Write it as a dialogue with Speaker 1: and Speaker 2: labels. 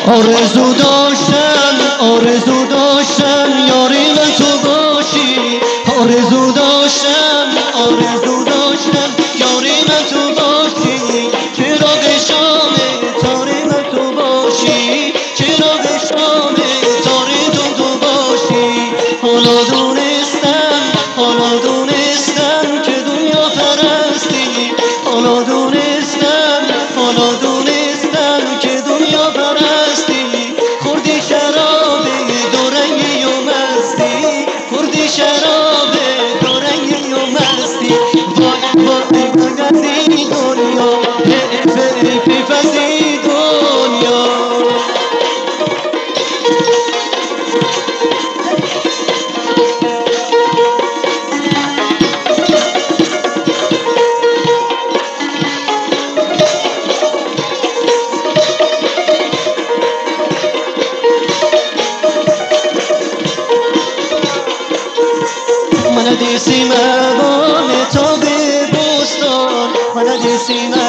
Speaker 1: آرزو داشتم یاری من تو باشی، آرزو داشتم یاری من تو باشی، چراغ شام تاری من تو باشی، چراغ شام تاری تو باشی. حالا دونستم که دنیا پرستی، حالا دونستم که دنیا پرستی. خوردی شراب دو رنگی و مستی، خوردی شراب دو رنگی و مستی. وای از این دنیا، حیف از این دنیا. من دیسیم اوان تا به بستان، من دیسیم